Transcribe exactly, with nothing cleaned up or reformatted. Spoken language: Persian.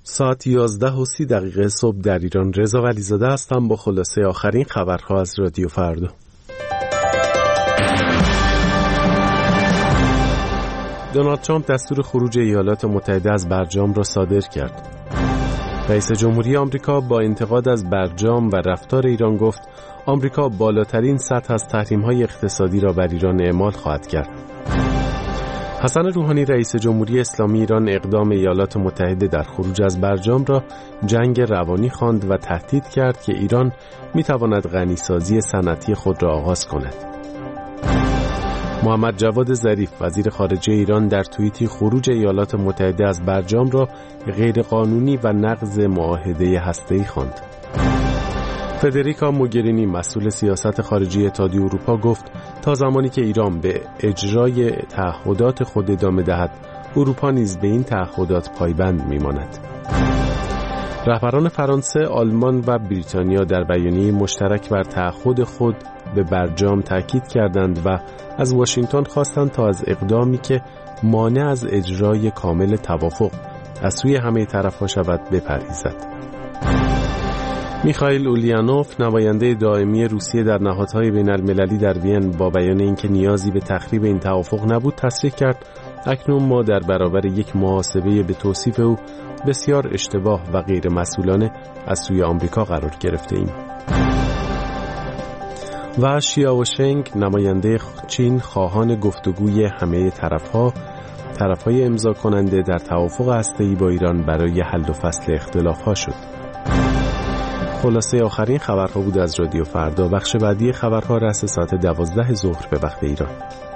ساعت یازده و سی دقیقه صبح در ایران. رضا ولیزاده هستم با خلاصه آخرین خبرها از رادیو فردا. دونالد ترامپ دستور خروج ایالات متحده از برجام را صادر کرد. رئیس جمهوری آمریکا با انتقاد از برجام و رفتار ایران گفت آمریکا بالاترین سطح از تحریم‌های اقتصادی را بر ایران اعمال خواهد کرد. حسن روحانی رئیس جمهوری اسلامی ایران اقدام ایالات متحده در خروج از برجام را جنگ روانی خواند و تهدید کرد که ایران می‌تواند غنیسازی صنعتی خود را آغاز کند. محمد جواد ظریف وزیر خارجه ایران در توییتی خروج ایالات متحده از برجام را غیرقانونی و نقض معاهده هسته‌ای خواند. فدریکا موگرینی مسئول سیاست خارجی اتحادیه اروپا گفت تا زمانی که ایران به اجرای تعهدات خود ادامه دهد، اروپا نیز به این تعهدات پایبند میماند. رهبران فرانسه، آلمان و بریتانیا در بیانیه مشترک بر تعهد خود به برجام تاکید کردند و از واشنگتن خواستند تا از اقدامی که مانع از اجرای کامل توافق از سوی همه طرف‌ها شود بپرهیزد. میخائیل اولیانوف نماینده دائمی روسیه در نهادهای بین المللی در وین با بیان اینکه نیازی به تخریب این توافق نبود تصریح کرد اکنون ما در برابر یک محاسبه به توصیف او بسیار اشتباه و غیر مسئولانه از سوی آمریکا قرار گرفته ایم. و شیائو شنگ نماینده چین خواهان گفتگوی همه طرف‌ها طرف‌های امضا کننده در توافق هسته‌ای با ایران برای حل و فصل اختلاف‌ها شد. خلاصه آخرین خبرها بود از رادیو فردا. بخش بعدی خبرها رأس ساعت دوازده ظهر به وقت ایران.